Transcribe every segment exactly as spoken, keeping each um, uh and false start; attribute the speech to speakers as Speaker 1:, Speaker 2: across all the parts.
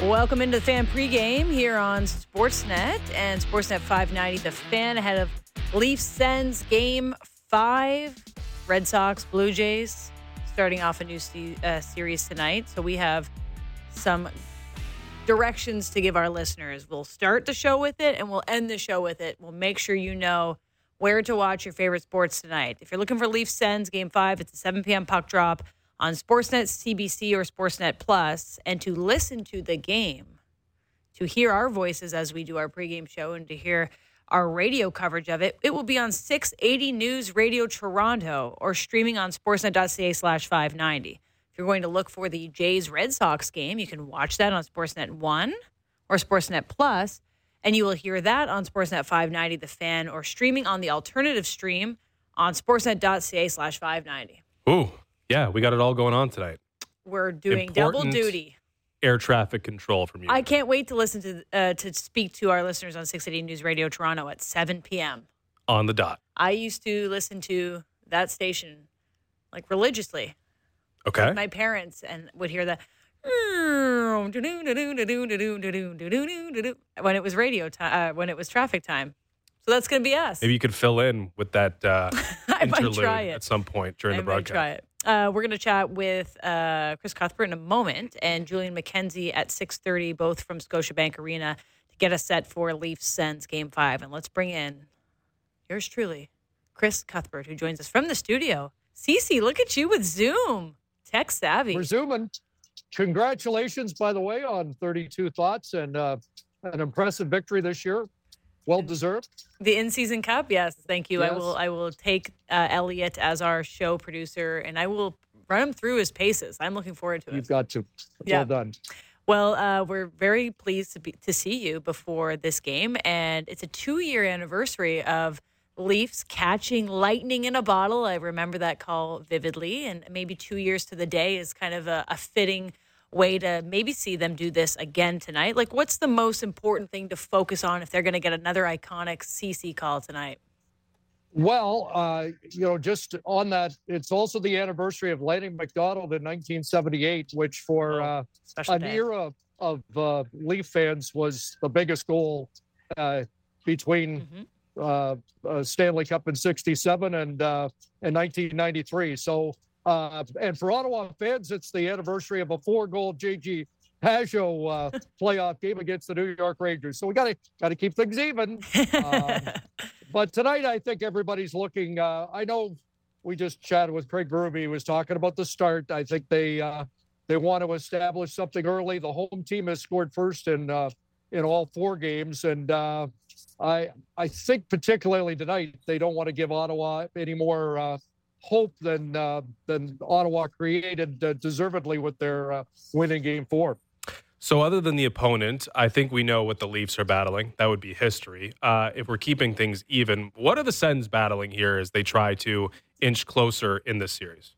Speaker 1: Welcome into the Fan pregame here on Sportsnet and Sportsnet five ninety. The Fan ahead of Leafs Sens Game five. Red Sox, Blue Jays starting off a new se- uh, series tonight. So we have some directions to give our listeners. We'll start the show with it and we'll end the show with it. We'll make sure you know where to watch your favorite sports tonight. If you're looking for Leafs Sens Game five, it's a seven p.m. puck drop on Sportsnet C B C or Sportsnet Plus, and to listen to the game, to hear our voices as we do our pregame show and to hear our radio coverage of it, it will be on six eighty News Radio Toronto or streaming on sportsnet.ca slash 590. If you're going to look for the Jays Red Sox game, you can watch that on Sportsnet one or Sportsnet Plus, and you will hear that on Sportsnet five ninety The Fan or streaming on the alternative stream on sportsnet.ca slash 590.
Speaker 2: Ooh. Yeah, we got it all going on tonight.
Speaker 1: We're doing
Speaker 2: Important
Speaker 1: double duty.
Speaker 2: Air traffic control from you.
Speaker 1: I can't wait to listen to uh, to speak to our listeners on six eighty News Radio Toronto at seven p.m.
Speaker 2: On the dot.
Speaker 1: I used to listen to that station like religiously.
Speaker 2: Okay.
Speaker 1: With my parents and would hear that when it was radio time, uh, when it was traffic time. So that's going to be us.
Speaker 2: Maybe you could fill in with that uh,
Speaker 1: I might
Speaker 2: interlude
Speaker 1: try it.
Speaker 2: at some point during
Speaker 1: I
Speaker 2: the broadcast.
Speaker 1: Might try it. Uh, we're going to chat with uh, Chris Cuthbert in a moment and Julian McKenzie at six thirty, both from Scotiabank Arena, to get us set for Leafs Sens Game five. And let's bring in yours truly, Chris Cuthbert, who joins us from the studio. Cece, look at you with Zoom. Tech savvy.
Speaker 3: We're zooming. Congratulations, by the way, on thirty-two Thoughts and uh, an impressive victory this year. Well deserved.
Speaker 1: The in-season cup, yes. Thank you.
Speaker 3: Yes.
Speaker 1: I will. I will take uh, Elliot as our show producer, and I will run him through his paces. I'm looking forward to it.
Speaker 3: You've got to. It's
Speaker 1: yeah.
Speaker 3: all done.
Speaker 1: Well, uh, we're very pleased to be to see you before this game, and it's a two-year anniversary of Leafs catching lightning in a bottle. I remember that call vividly, and maybe two years to the day is kind of a, a fitting way to maybe see them do this again tonight. Like, what's the most important thing to focus on if they're going to get another iconic C C call tonight?
Speaker 3: Well, uh, you know, just on that, it's also the anniversary of Lanny McDonald in nineteen seventy-eight, which for uh, an
Speaker 1: day.
Speaker 3: era of uh, Leaf fans was the biggest goal uh, between
Speaker 1: Mm-hmm.
Speaker 3: uh, uh, Stanley Cup in sixty-seven and uh, in nineteen ninety-three. So, uh, and for Ottawa fans, it's the anniversary of a four-goal J G Pajot uh, playoff game against the New York Rangers. So we got to got to keep things even. Um, but tonight, I think everybody's looking. Uh, I know we just chatted with Craig Berube. He was talking about the start. I think they uh, they want to establish something early. The home team has scored first in uh, in all four games, and uh, I I think particularly tonight they don't want to give Ottawa any more uh, hope than uh, than Ottawa created uh, deservedly with their uh, winning game four.
Speaker 2: So other than the opponent, I think we know what the Leafs are battling. That would be history. Uh, if we're keeping things even, what are the Sens battling here as they try to inch closer in this series?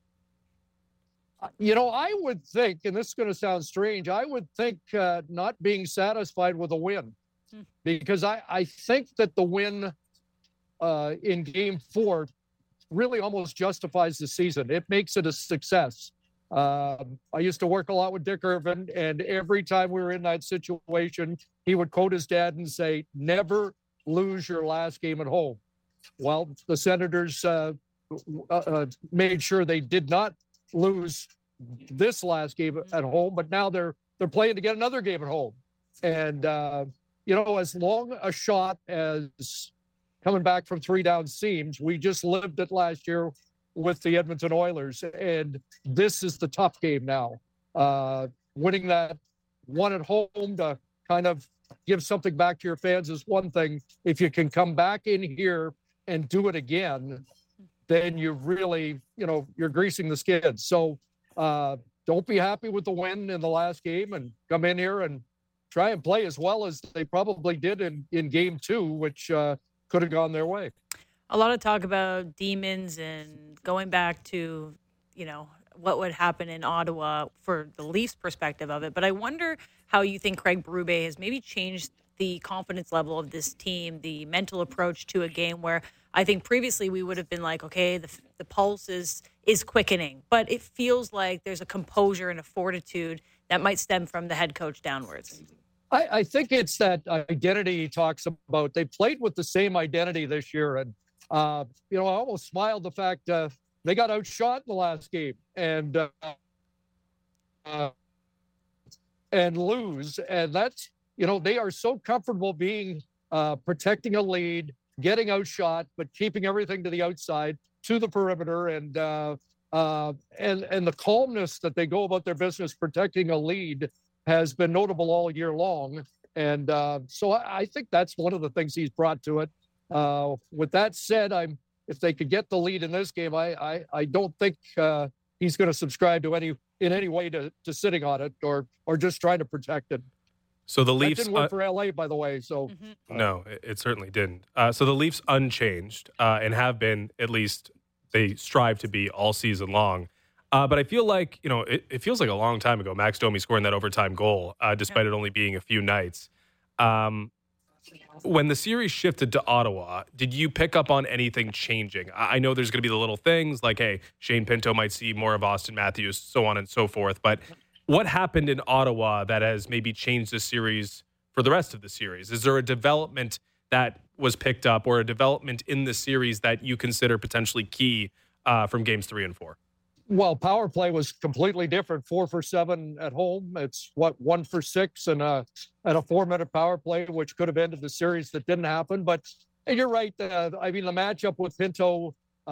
Speaker 3: You know, I would think, and this is going to sound strange, I would think uh, not being satisfied with a win. Hmm. Because I, I think that the win uh, in game four really almost justifies the season. It makes it a success. Uh, I used to work a lot with Dick Irvin, and every time we were in that situation, he would quote his dad and say, "Never lose your last game at home." Well, the Senators uh, uh, made sure they did not lose this last game at home, but now they're they're playing to get another game at home. And uh, you know, as long a shot as coming back from three down seems, we just lived it last year with the Edmonton Oilers, and this is the tough game now. Uh, winning that one at home to kind of give something back to your fans is one thing. If you can come back in here and do it again, then you really, you know, you're greasing the skids. So uh, don't be happy with the win in the last game and come in here and try and play as well as they probably did in, in game two, which uh, could have gone their way.
Speaker 1: A lot of talk about demons and going back to, you know, what would happen in Ottawa for the Leafs perspective of it. But I wonder how you think Craig Berube has maybe changed the confidence level of this team, the mental approach to a game where I think previously we would have been like, okay, the the pulse is, is quickening, but it feels like there's a composure and a fortitude that might stem from the head coach downwards?
Speaker 3: I, I think it's that identity he talks about. They played with the same identity this year. And, uh, you know, I almost smiled the fact uh, they got outshot in the last game and uh, uh, and lose. And that's, you know, they are so comfortable being uh, protecting a lead, getting outshot, but keeping everything to the outside, to the perimeter. And, uh, uh, and, and the calmness that they go about their business protecting a lead has been notable all year long. And uh, so I, I think that's one of the things he's brought to it. Uh, with that said, I'm if they could get the lead in this game, I I, I don't think uh, he's going to subscribe to any in any way to, to sitting on it or or just trying to protect it.
Speaker 2: So the Leafs
Speaker 3: that didn't work
Speaker 2: uh,
Speaker 3: for L A, by the way. So
Speaker 1: Mm-hmm.
Speaker 3: uh,
Speaker 2: no, it, it certainly didn't. Uh, so the Leafs unchanged uh, and have been, at least they strive to be all season long. Uh, but I feel like, you know, it, it feels like a long time ago, Max Domi scoring that overtime goal, uh, despite it only being a few nights. Um, when the series shifted to Ottawa, did you pick up on anything changing? I, I know there's going to be the little things like, hey, Shane Pinto might see more of Austin Matthews, so on and so forth. But what happened in Ottawa that has maybe changed the series for the rest of the series? Is there a development that was picked up or a development in the series that you consider potentially key uh, from games three and four?
Speaker 3: well, power play was completely different. Four for seven at home. It's what one for six and a and a four minute power play, which could have ended the series that didn't happen. But and you're right. Uh, I mean, the matchup with Pinto.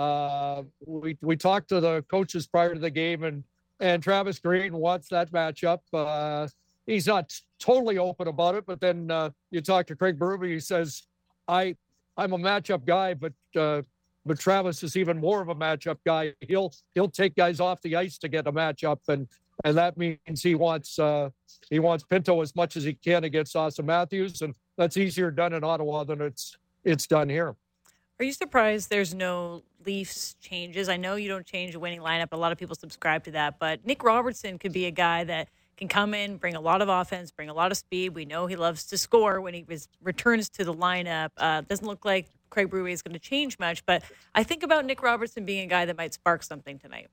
Speaker 3: Uh, we we talked to the coaches prior to the game, and and Travis Green wants that matchup. Uh, he's not totally open about it, but then uh, you talk to Craig Berube, he says, "I I'm a matchup guy, but." Uh, But Travis is even more of a matchup guy. He'll he'll take guys off the ice to get a matchup, and and that means he wants uh, he wants Pinto as much as he can against Austin Matthews, and that's easier done in Ottawa than it's it's done here.
Speaker 1: Are you surprised there's no Leafs changes? I know you don't change a winning lineup. A lot of people subscribe to that, but Nick Robertson could be a guy that can come in, bring a lot of offense, bring a lot of speed. We know he loves to score when he res- returns to the lineup. Uh, doesn't look like Craig Berube is going to change much, but I think about Nick Robertson being a guy that might spark something tonight.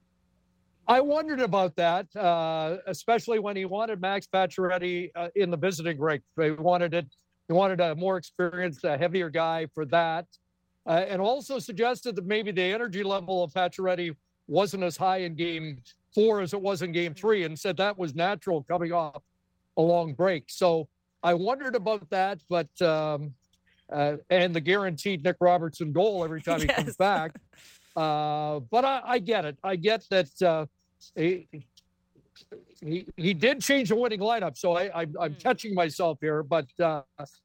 Speaker 3: I wondered about that, uh, especially when he wanted Max Pacioretty uh, in the visiting rink. They wanted it. He wanted a more experienced, a heavier guy for that, uh, and also suggested that maybe the energy level of Pacioretty wasn't as high in Game Four as it was in Game Three, and said that was natural coming off a long break. So I wondered about that, but. Um, Uh, and the guaranteed Nick Robertson goal every time he
Speaker 1: Yes.
Speaker 3: comes back. Uh, but I, I get it. I get that uh, he, he he did change the winning lineup, so I, I, I'm catching myself here. But uh,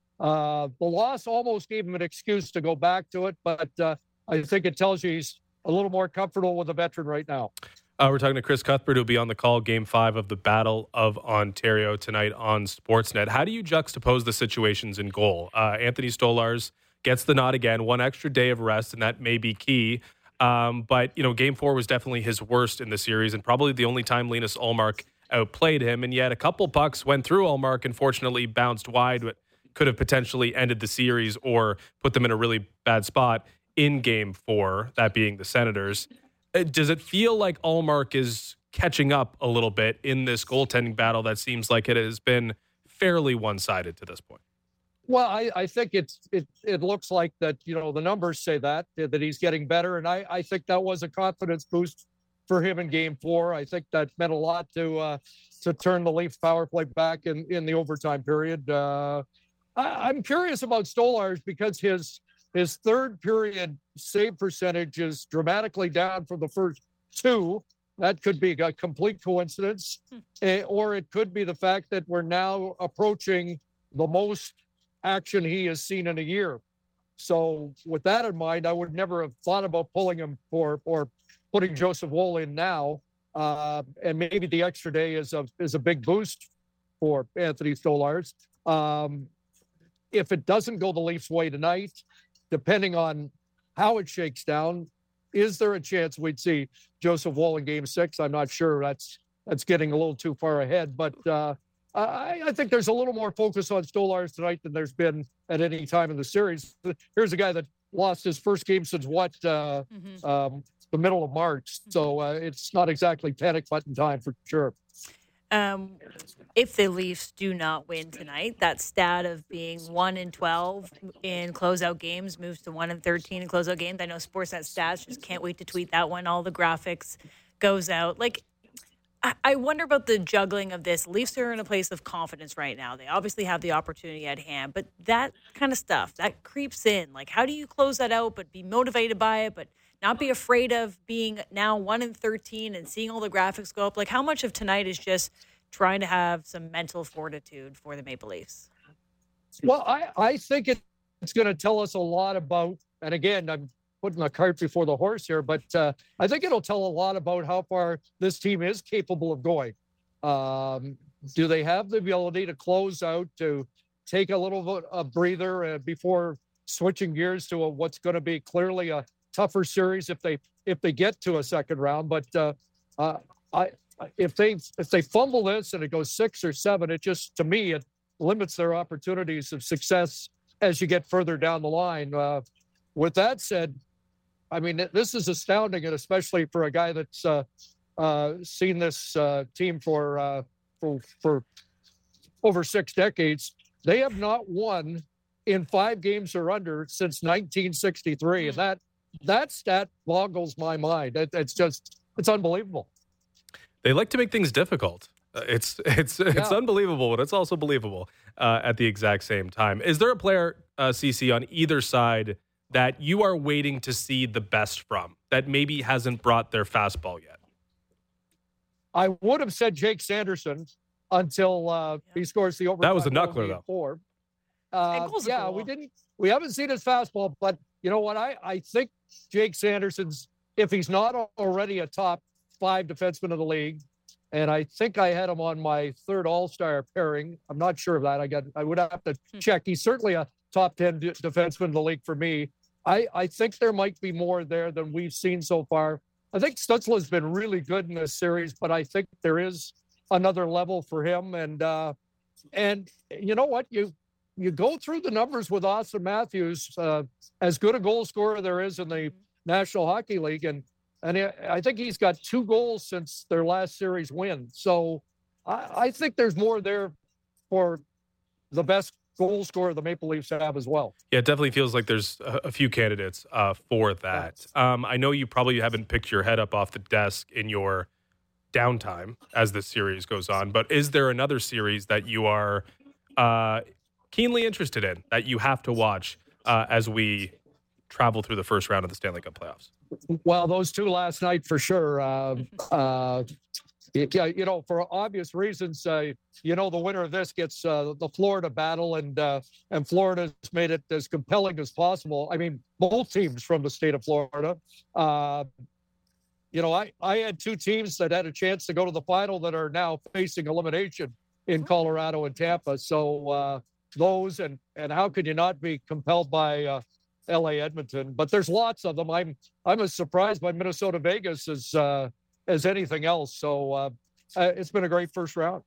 Speaker 3: uh, the loss almost gave him an excuse to go back to it. But uh, I think it tells you he's a little more comfortable with a veteran right now.
Speaker 2: Uh, we're talking to Chris Cuthbert, who'll be on the call game five of the Battle of Ontario tonight on Sportsnet. How do you juxtapose the situations in goal? Uh, Anthony Stolarz gets the nod again, one extra day of rest, and that may be key. Um, but, you know, game four was definitely his worst in the series and probably the only time Linus Ullmark outplayed him. And yet a couple pucks went through Ullmark and fortunately bounced wide, but could have potentially ended the series or put them in a really bad spot in game four, that being the Senators. Does it feel like Ullmark is catching up a little bit in this goaltending battle that seems like it has been fairly one-sided to this point?
Speaker 3: Well, I, I think it's it it looks like that, you know, the numbers say that, that he's getting better. And I, I think that was a confidence boost for him in game four. I think that meant a lot to uh, to turn the Leafs power play back in, in the overtime period. Uh, I, I'm curious about Stolarz because his His third period save percentage is dramatically down from the first two. That could be a complete coincidence, eh, or it could be the fact that we're now approaching the most action he has seen in a year. So with that in mind, I would never have thought about pulling him for or putting Joseph Woll in now. Uh, and maybe the extra day is a is a big boost for Anthony Stolarz. Um, if it doesn't go the Leafs' way tonight, depending on how it shakes down, is there a chance we'd see Joseph Woll in game six? I'm not sure. That's that's getting a little too far ahead. But uh, I, I think there's a little more focus on Stolarz tonight than there's been at any time in the series. Here's a guy that lost his first game since what, uh,
Speaker 1: Mm-hmm.
Speaker 3: um, the middle of March. So uh, it's not exactly panic button time for sure.
Speaker 1: Um, if the Leafs do not win tonight, that stat of being one and twelve in closeout games moves to one and thirteen in closeout games. I know Sportsnet Stats just can't wait to tweet that when all the graphics goes out. Like, I, I wonder about the juggling of this. Leafs are in a place of confidence right now. They obviously have the opportunity at hand, but that kind of stuff that creeps in. Like, how do you close that out, but be motivated by it, but not be afraid of being now one and thirteen and seeing all the graphics go up? Like, how much of tonight is just trying to have some mental fortitude for the Maple Leafs?
Speaker 3: Well, I, I think it, it's going to tell us a lot about, and again, I'm putting the cart before the horse here, but uh, I think it'll tell a lot about how far this team is capable of going. Um, do they have the ability to close out, to take a little bit of breather uh, before switching gears to a, what's going to be clearly a tougher series if they if they get to a second round? But uh, uh, I if they if they fumble this and it goes six or seven, it just, to me, it limits their opportunities of success as you get further down the line. Uh, with that said, I mean, this is astounding, and especially for a guy that's uh, uh, seen this uh, team for, uh, for for over six decades. They have not won in five games or under since nineteen sixty-three, and that that stat boggles my mind. It, it's just it's unbelievable.
Speaker 2: They like to make things difficult. Uh, It's it's it's
Speaker 3: Yeah.
Speaker 2: unbelievable, but it's also believable uh, at the exact same time. Is there a player, uh, C C, on either side that you are waiting to see the best from, that maybe hasn't brought their fastball yet?
Speaker 3: I would have said Jake Sanderson until uh, he scores the overtime.
Speaker 2: That was a
Speaker 3: goal
Speaker 2: knuckler,
Speaker 3: in
Speaker 2: though.
Speaker 3: Four. Uh,
Speaker 1: And goal's a
Speaker 3: yeah,
Speaker 1: goal.
Speaker 3: we didn't. We haven't seen his fastball, but you know what? I I think Jake Sanderson's, if he's not already a top five defenseman of the league, and I think I had him on my third All-Star pairing. I'm not sure of that. I got. I would have to check. He's certainly a top ten de- defenseman in the league for me. I I think there might be more there than we've seen so far. I think Stutzla's been really good in this series, but I think there is another level for him. And uh, and you know what? You you go through the numbers with Austin Matthews, uh, as good a goal scorer there is in the National Hockey League, and and I think he's got two goals since their last series win. So I, I think there's more there for the best goal scorer the Maple Leafs have as well.
Speaker 2: Yeah, it definitely feels like there's a, a few candidates uh, for that. Um, I know you probably haven't picked your head up off the desk in your downtime as this series goes on, but is there another series that you are uh, keenly interested in that you have to watch uh, as we travel through the first round of the Stanley Cup playoffs?
Speaker 3: Well, those two last night for sure. Uh, uh, yeah, you know, for obvious reasons, uh, you know, the winner of this gets uh, the Florida battle, and uh, and Florida's made it as compelling as possible. I mean, both teams from the state of Florida. Uh, you know, I, I had two teams that had a chance to go to the final that are now facing elimination in Colorado and Tampa. So uh, those, and and how could you not be compelled by uh, L A Edmonton? But there's lots of them. I'm I'm as surprised by Minnesota Vegas as uh, as anything else. So uh, uh, it's been a great first round.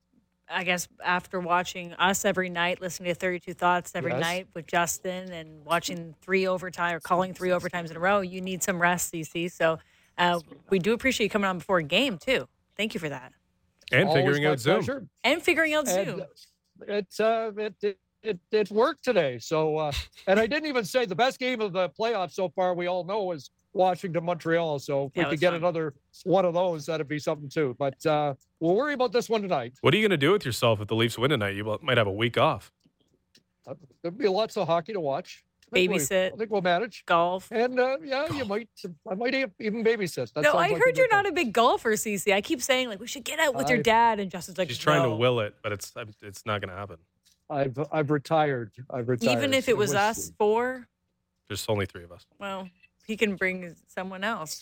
Speaker 1: I guess after watching us every night, listening to thirty-two Thoughts every
Speaker 3: Yes.
Speaker 1: night with Justin, and watching three overtime or calling three overtimes in a row, you need some rest, C C. So uh, we do appreciate you coming on before a game too. Thank you for that.
Speaker 2: And
Speaker 3: Always
Speaker 2: figuring
Speaker 3: my
Speaker 2: out Zoom.
Speaker 3: pleasure.
Speaker 1: And figuring out
Speaker 3: And
Speaker 1: Zoom.
Speaker 3: it, uh, it, it, it, it worked today. So, uh, and I didn't even say the best game of the playoffs so far, we all know, is Washington, Montreal. So if
Speaker 1: Yeah, it
Speaker 3: we
Speaker 1: was
Speaker 3: could get
Speaker 1: fun.
Speaker 3: another one of those, that'd be something too. But uh, we'll worry about this one tonight.
Speaker 2: What are you going to do with yourself if the Leafs win tonight? You might have a week off.
Speaker 3: Uh, There'll be lots of hockey to watch. I think we-
Speaker 1: Babysit.
Speaker 3: I think we'll manage.
Speaker 1: Golf.
Speaker 3: And uh, yeah, you might. I might even babysit. That
Speaker 1: No,
Speaker 3: sounds
Speaker 1: I
Speaker 3: like a
Speaker 1: heard
Speaker 3: good
Speaker 1: you're
Speaker 3: thing.
Speaker 1: not a big golfer, C C. I keep saying, like, we should get out with your
Speaker 3: I-
Speaker 1: dad. And Justin's like,
Speaker 2: She's trying to
Speaker 1: no.
Speaker 2: will it, but it's it's not going to happen.
Speaker 3: I've I've retired. I've retired.
Speaker 1: Even if it was us four,
Speaker 2: There's only three of us.
Speaker 1: well, he can bring someone else.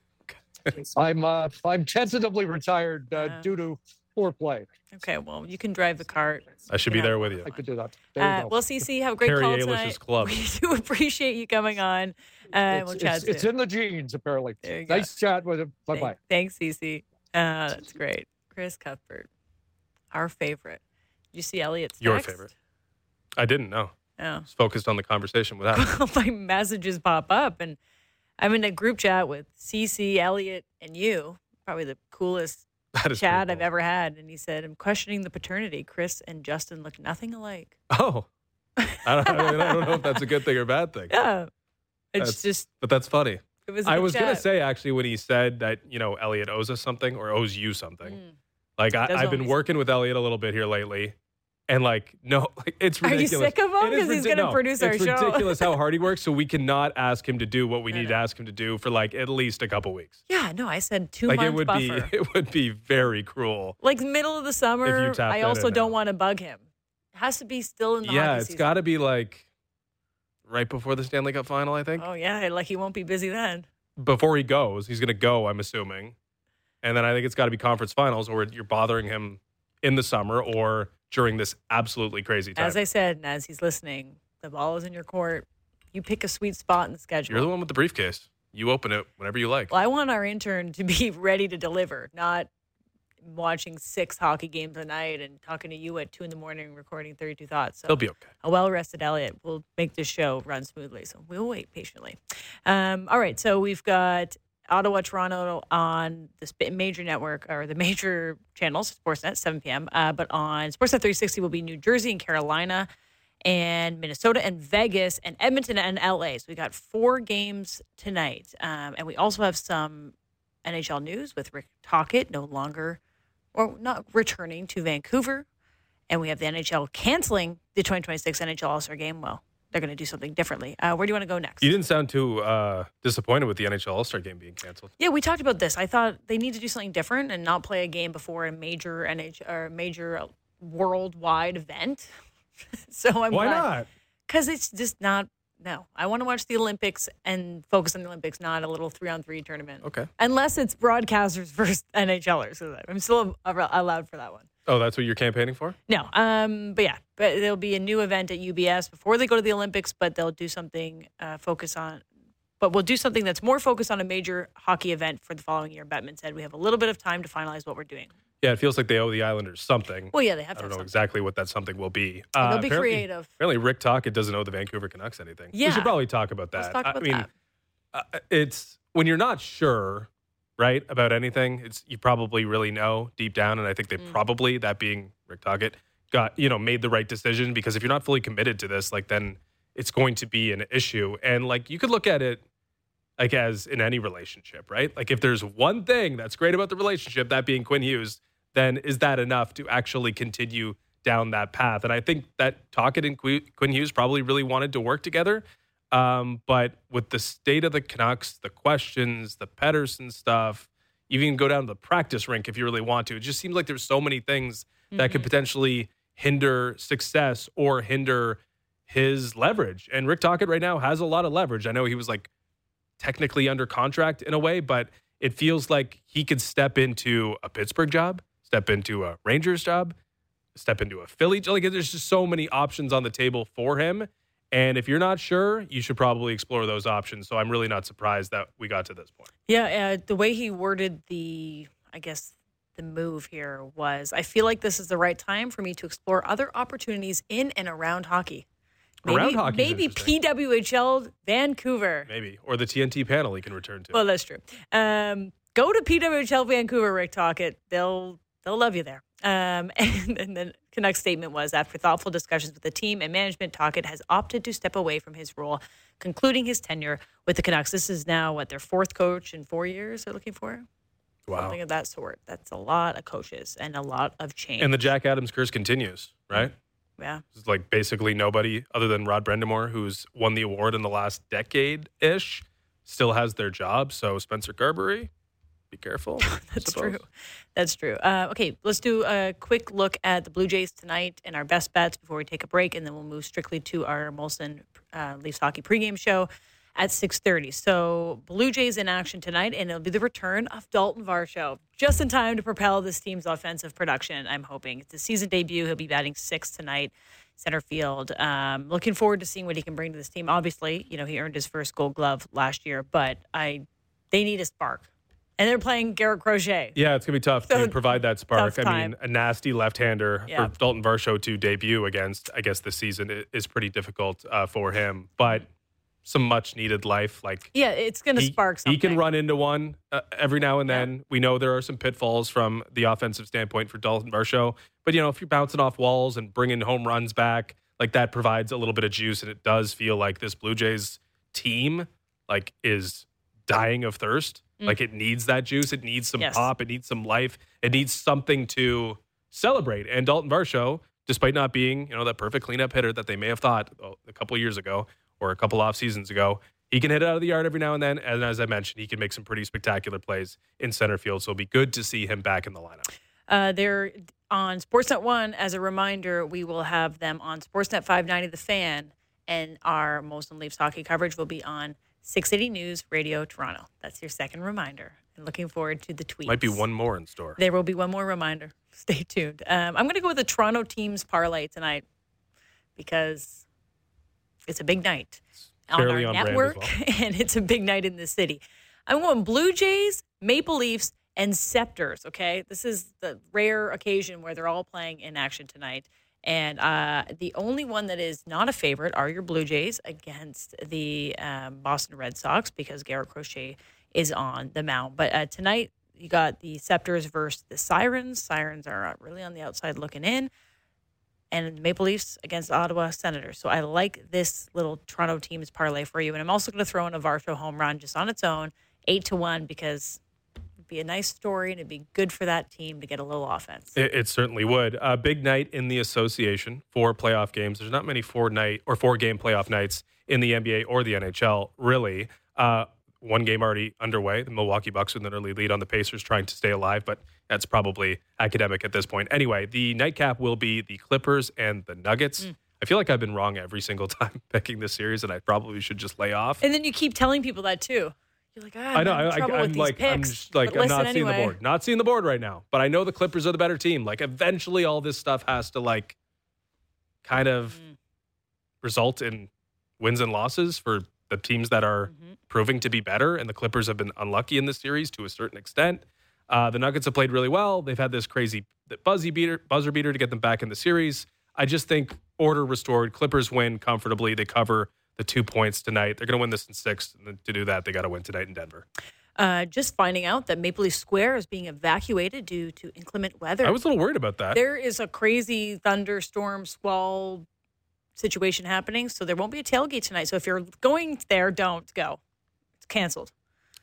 Speaker 3: I'm uh, I'm tentatively retired uh,
Speaker 1: Wow.
Speaker 3: due to poor play.
Speaker 1: Okay, well, you can drive the cart.
Speaker 2: I should be
Speaker 1: Yeah.
Speaker 2: there with you.
Speaker 3: I could do that. There you
Speaker 1: Uh,
Speaker 3: go.
Speaker 1: well, C C, have a great
Speaker 2: Carrie
Speaker 1: call
Speaker 2: Eilish's
Speaker 1: tonight.
Speaker 2: club.
Speaker 1: We do appreciate you coming on. Uh,
Speaker 3: it's,
Speaker 1: we'll chat
Speaker 3: it's,
Speaker 1: soon.
Speaker 3: it's in the genes, apparently.
Speaker 1: There you go.
Speaker 3: Nice chat with him. Bye bye.
Speaker 1: Thank- Thanks, C C. Uh, that's great. Chris Cuthbert, our favorite. Did you see Elliot's text?
Speaker 2: Your favorite. I didn't know.
Speaker 1: Oh.
Speaker 2: Just focused on the conversation with that.
Speaker 1: My messages pop up, and I'm in a group chat with C C, Elliot, and you. Probably the coolest
Speaker 2: That is
Speaker 1: chat
Speaker 2: pretty
Speaker 1: I've
Speaker 2: cool.
Speaker 1: ever had. And he said, I'm questioning the paternity. Chris and Justin look nothing alike.
Speaker 2: Oh, I don't, I don't I don't know if that's a good thing or bad thing.
Speaker 1: Yeah. It's
Speaker 2: That's-
Speaker 1: just,
Speaker 2: But that's funny.
Speaker 1: it was a
Speaker 2: I
Speaker 1: good
Speaker 2: was going to
Speaker 1: chat.
Speaker 2: say, actually, when he said that, you know, Elliot owes us something or owes you something,
Speaker 1: Mm.
Speaker 2: like, I,
Speaker 1: Does
Speaker 2: I've
Speaker 1: owe
Speaker 2: been
Speaker 1: me
Speaker 2: working with Elliot a little bit here lately. And, like, no, like, it's
Speaker 1: Are you
Speaker 2: ridiculous.
Speaker 1: sick of him?
Speaker 2: It is
Speaker 1: 'Cause he's
Speaker 2: ridic-
Speaker 1: gonna
Speaker 2: no,
Speaker 1: produce our
Speaker 2: it's
Speaker 1: show.
Speaker 2: ridiculous how hard he works, so we cannot ask him to do what we
Speaker 1: No,
Speaker 2: need
Speaker 1: no.
Speaker 2: to ask him to do for, like, at least a couple weeks.
Speaker 1: Yeah, no, I said two
Speaker 2: Like,
Speaker 1: months
Speaker 2: it would
Speaker 1: buffer.
Speaker 2: be it would be very cruel.
Speaker 1: Like middle of the
Speaker 2: If
Speaker 1: summer,
Speaker 2: you tap
Speaker 1: I
Speaker 2: that
Speaker 1: also
Speaker 2: in
Speaker 1: don't
Speaker 2: now.
Speaker 1: want to bug him. It has to be still in the
Speaker 2: Yeah,
Speaker 1: hockey
Speaker 2: it's
Speaker 1: season.
Speaker 2: got to be, like, right before the Stanley Cup final, I think.
Speaker 1: Oh, yeah, like he won't be busy then.
Speaker 2: Before he goes, he's going to go, I'm assuming. And then I think it's got to be conference finals, or you're bothering him in the summer or during this absolutely crazy time.
Speaker 1: As I said, and as he's listening, the ball is in your court. You pick a sweet spot in the schedule.
Speaker 2: You're the one with the briefcase. You open it whenever you like.
Speaker 1: Well, I want our intern to be ready to deliver, not watching six hockey games a night and talking to you at two in the morning, recording thirty-two thoughts. So
Speaker 2: He'll be okay.
Speaker 1: a well-rested Elliot will make this show run smoothly. So we'll wait patiently. Um, all right. So we've got Ottawa, Toronto on the sp- major network or the major channels, Sportsnet, seven p.m. Uh, but on Sportsnet three sixty will be New Jersey and Carolina and Minnesota and Vegas and Edmonton and L A. So we got four games tonight. Um, and we also have some N H L news with Rick Tocchet no longer or not returning to Vancouver. And we have the N H L canceling the twenty twenty-six N H L All-Star Game. Well, they're going to do something differently. Uh, where do you want to go next?
Speaker 2: You didn't sound too uh, disappointed with the N H L All-Star Game being canceled.
Speaker 1: Yeah, we talked about this. I thought they need to do something different and not play a game before a major N H or a major worldwide event. so I'm
Speaker 2: Why not?
Speaker 1: Because it's just not. No, I want to watch the Olympics and focus on the Olympics, not a little three-on-three tournament.
Speaker 2: Okay.
Speaker 1: Unless it's broadcasters versus NHLers. I'm still allowed for that one.
Speaker 2: Oh, that's what you're campaigning for?
Speaker 1: No, um, but yeah, but there'll be a new event at U B S before they go to the Olympics, but they'll do something uh, focus on, but we'll do something that's more focused on a major hockey event for the following year. Bettman said we have a little bit of time to finalize what we're doing.
Speaker 2: Yeah, it feels like they owe the Islanders something.
Speaker 1: Well, yeah, they have
Speaker 2: I
Speaker 1: to
Speaker 2: don't
Speaker 1: have
Speaker 2: know
Speaker 1: something.
Speaker 2: exactly what that something will be.
Speaker 1: And
Speaker 2: Uh,
Speaker 1: they'll be
Speaker 2: apparently-
Speaker 1: creative.
Speaker 2: Apparently, Rick Tocchet doesn't owe the Vancouver Canucks anything. We
Speaker 1: Yeah.
Speaker 2: should probably talk about that.
Speaker 1: Let's talk about
Speaker 2: I mean,
Speaker 1: that.
Speaker 2: uh, it's when you're not sure, right, about anything. It's you probably really know deep down, and I think they
Speaker 1: Mm.
Speaker 2: probably, that being Rick Tocchet, got you know made the right decision because if you're not fully committed to this, like then it's going to be an issue. And like you could look at it like as in any relationship, right? Like if there's one thing that's great about the relationship, that being Quinn Hughes, then is that enough to actually continue down that path? And I think that Tocchet and Qu- Quinn Hughes probably really wanted to work together. Um, but with the state of the Canucks, the questions, the Pettersson stuff, you can go down to the practice rink if you really want to. It just seems like there's so many things that could potentially hinder success or hinder his leverage. And Rick Tocchet right now has a lot of leverage. I know he was like technically under contract in a way, but it feels like he could step into a Pittsburgh job, step into a Rangers job, step into a Philly job. Like there's just so many options on the table for him. And if you're not sure, you should probably explore those options. So I'm really not surprised that we got to this point.
Speaker 1: Yeah, uh, the way he worded the, I guess, the move here was, I feel like this is the right time for me to explore other opportunities in and around hockey. Maybe,
Speaker 2: Around hockey's
Speaker 1: maybe
Speaker 2: interesting.
Speaker 1: P W H L Vancouver.
Speaker 2: Maybe. Or the T N T panel he can return to.
Speaker 1: Well, that's true. Um, go to P W H L Vancouver, Rick Tocchet. They'll they'll love you there. Um, and, and the Canucks statement was, after thoughtful discussions with the team and management, Tocchet has opted to step away from his role, concluding his tenure with the Canucks. This is now, what, their fourth coach in four years they're looking for?
Speaker 2: Wow.
Speaker 1: Something of that sort. That's a lot of coaches and a lot of change.
Speaker 2: And the Jack Adams curse continues, right?
Speaker 1: yeah.
Speaker 2: It's like basically nobody other than Rod Brendamore, who's won the award in the last decade-ish, still has their job. So Spencer Carberry, be careful. I
Speaker 1: That's
Speaker 2: suppose.
Speaker 1: true. That's true. Uh, okay, let's do a quick look at the Blue Jays tonight and our best bets before we take a break, and then we'll move strictly to our Molson uh, Leafs hockey pregame show at six thirty. So Blue Jays in action tonight, and it'll be the return of Dalton Varsho, just in time to propel this team's offensive production, I'm hoping. It's a season debut. He'll be batting sixth tonight, center field. Um, looking forward to seeing what he can bring to this team. Obviously, you know, he earned his first Gold Glove last year, but I they need a spark. And they're playing Garrett Crochet.
Speaker 2: Yeah, it's going to be tough
Speaker 1: So,
Speaker 2: to provide that spark.
Speaker 1: tough
Speaker 2: I mean, a nasty left-hander
Speaker 1: Yeah.
Speaker 2: for Dalton Varsho to debut against, I guess, this season i- is pretty difficult uh, for him. But some much needed life. Like
Speaker 1: Yeah, it's going to
Speaker 2: he,
Speaker 1: spark something.
Speaker 2: he can run into one uh, every now and then. Yeah. We know there are some pitfalls from the offensive standpoint for Dalton Varsho. But, you know, if you're bouncing off walls and bringing home runs back, like that provides a little bit of juice. And it does feel like this Blue Jays team, like, is dying of thirst. Mm. Like, it needs that juice. It needs some yes. pop. It needs some life. It needs something to celebrate. And Dalton Varsho, despite not being, you know, that perfect cleanup hitter that they may have thought a couple years ago or a couple off seasons ago, he can hit it out of the yard every now and then. And as I mentioned, he can make some pretty spectacular plays in center field. So it'll be good to see him back in the lineup.
Speaker 1: Uh, they're on Sportsnet one. As a reminder, we will have them on Sportsnet five ninety The Fan, and our Molson Leafs hockey coverage will be on six eighty News Radio Toronto. That's your second reminder. And looking forward to the tweets.
Speaker 2: Might be one more in store.
Speaker 1: There will be one more reminder. Stay tuned. Um, I'm going to go with the Toronto team's parlay tonight because it's a big night on our on network, well. And it's a big night in the city. I'm going Blue Jays, Maple Leafs, and Scepters, okay? This is the rare occasion where they're all playing in action tonight. And uh, the only one that is not a favorite are your Blue Jays against the um, Boston Red Sox because Garrett Crochet is on the mound. But uh, tonight, you got the Scepters versus the Sirens. Sirens are really on the outside looking in. And the Maple Leafs against Ottawa Senators. So I like this little Toronto team's parlay for you. And I'm also going to throw in a Varsho home run just on its own, eight to one, because it'd be a nice story and it'd be good for that team to get a little offense.
Speaker 2: It, it certainly would. A big night in the association for playoff games. There's not many four night or four game playoff nights in the N B A or the N H L, really. Uh, one game already underway. The Milwaukee Bucks with an early lead on the Pacers trying to stay alive, but that's probably academic at this point. Anyway, the nightcap will be the Clippers and the Nuggets. Mm. I feel like I've been wrong every single time picking this series, and I probably should just lay off.
Speaker 1: And then you keep telling people that too. You're like, ah, I'm
Speaker 2: I know.
Speaker 1: in
Speaker 2: I,
Speaker 1: trouble
Speaker 2: I,
Speaker 1: with
Speaker 2: I'm
Speaker 1: these
Speaker 2: like,
Speaker 1: picks,
Speaker 2: I'm just like, I'm not anyway. seeing the board. Not seeing the board right now. But I know the Clippers are the better team. Like, eventually, all this stuff has to like, kind of mm. result in wins and losses for the teams that are mm-hmm. proving to be better, and the Clippers have been unlucky in this series to a certain extent. Uh, the Nuggets have played really well. They've had this crazy buzzy beater, buzzer beater to get them back in the series. I just think order restored. Clippers win comfortably. They cover the two points tonight. They're going to win this in six. And to do that, they got to win tonight in Denver.
Speaker 1: Uh, just finding out that Maple Leaf Square is being evacuated due to inclement weather.
Speaker 2: I was a little worried about that.
Speaker 1: There is a crazy thunderstorm squall situation happening, so there won't be a tailgate tonight. So if you're going there, don't go. It's canceled.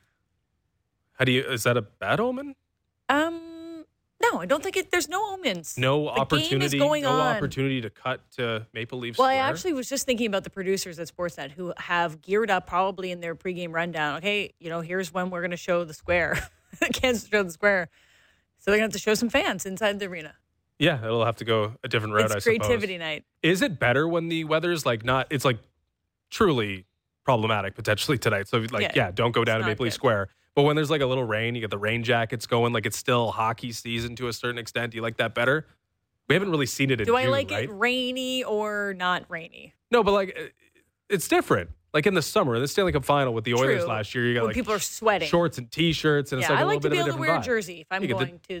Speaker 2: How do you? Is that a bad omen?
Speaker 1: Um, no, I don't think it. There's no omens.
Speaker 2: No
Speaker 1: the
Speaker 2: opportunity.
Speaker 1: Game is going
Speaker 2: no
Speaker 1: on.
Speaker 2: opportunity to cut to Maple Leaf
Speaker 1: Well,
Speaker 2: Square?
Speaker 1: I actually was just thinking about the producers at Sportsnet who have geared up probably in their pregame rundown. Okay, you know, here's when we're going to show the square. They can't show the square, so they're going to have to show some fans inside the arena.
Speaker 2: Yeah, it'll have to go a different route,
Speaker 1: it's
Speaker 2: I suppose.
Speaker 1: creativity night.
Speaker 2: Is it better when the weather's like not, it's like truly problematic potentially tonight. So like, yeah, yeah don't go down to Maple Leaf Square. But when there's like a little rain, you get the rain jackets going, like it's still hockey season to a certain extent. Do you like that better? We haven't really seen it in
Speaker 1: Do
Speaker 2: June,
Speaker 1: I like
Speaker 2: right?
Speaker 1: it rainy or not rainy?
Speaker 2: No, but like it's different. Like in the summer, in the Stanley Cup final with the Oilers
Speaker 1: True.
Speaker 2: last year, you got
Speaker 1: when
Speaker 2: like
Speaker 1: people are sweating,
Speaker 2: shorts and t-shirts, and
Speaker 1: yeah,
Speaker 2: it's like
Speaker 1: I
Speaker 2: a
Speaker 1: like
Speaker 2: little
Speaker 1: to
Speaker 2: bit
Speaker 1: be
Speaker 2: of a
Speaker 1: able to
Speaker 2: different
Speaker 1: wear a
Speaker 2: vibe.
Speaker 1: jersey if I'm
Speaker 2: You
Speaker 1: going
Speaker 2: the,
Speaker 1: to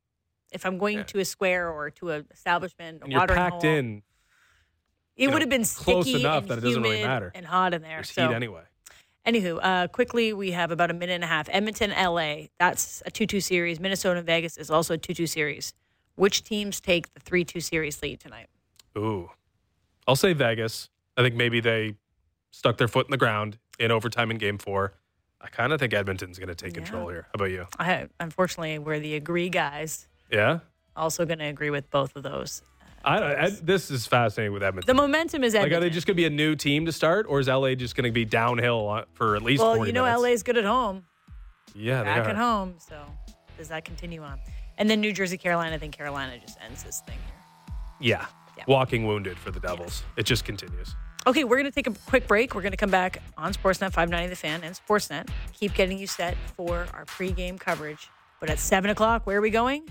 Speaker 1: if I'm going
Speaker 2: yeah.
Speaker 1: to a square or to an establishment.
Speaker 2: And you're packed
Speaker 1: hole.
Speaker 2: in.
Speaker 1: It would
Speaker 2: know,
Speaker 1: have been
Speaker 2: close
Speaker 1: sticky
Speaker 2: enough
Speaker 1: and
Speaker 2: that it doesn't
Speaker 1: humid
Speaker 2: really matter.
Speaker 1: and hot in there.
Speaker 2: There's
Speaker 1: so.
Speaker 2: heat anyway.
Speaker 1: Anywho, uh, quickly, we have about a minute and a half. Edmonton, L A, that's a two two series. Minnesota and Vegas is also a two two series. Which teams take the three two series lead tonight?
Speaker 2: Ooh. I'll say Vegas. I think maybe they stuck their foot in the ground in overtime in game four. I kind of think Edmonton's going to take
Speaker 1: yeah.
Speaker 2: control here. How about you?
Speaker 1: I, unfortunately, we're the agree guys.
Speaker 2: Yeah?
Speaker 1: Also going to agree with both of those.
Speaker 2: I, I, this is fascinating with Edmonton.
Speaker 1: The momentum is Edmonton.
Speaker 2: Like, are they just going to be a new team to start, or is L A just going to be downhill for at least
Speaker 1: well,
Speaker 2: forty
Speaker 1: you know,
Speaker 2: minutes?
Speaker 1: L A's good at home.
Speaker 2: Yeah,
Speaker 1: Back
Speaker 2: they are.
Speaker 1: at home, so does that continue on? And then New Jersey, Carolina, I think Carolina just ends this thing here.
Speaker 2: Yeah. yeah. Walking wounded for the Devils. Yes. It just continues.
Speaker 1: Okay, we're going to take a quick break. We're going to come back on Sportsnet five ninety The Fan and Sportsnet. Keep getting you set for our pregame coverage. But at seven o'clock, where are we going?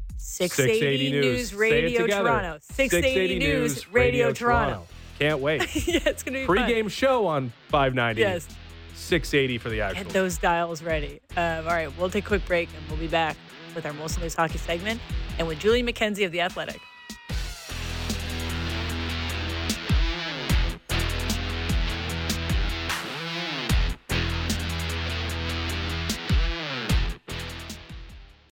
Speaker 1: six eighty News Radio Toronto. six eighty News Radio Toronto.
Speaker 2: Can't wait.
Speaker 1: Yeah, it's going to be
Speaker 2: Pre-game
Speaker 1: fun.
Speaker 2: show on five ninety.
Speaker 1: Yes.
Speaker 2: six eighty for the actual.
Speaker 1: Get those dials ready. Um, all right, we'll take a quick break, and we'll be back with our Molson Leafs hockey segment and with Julian McKenzie of The Athletic.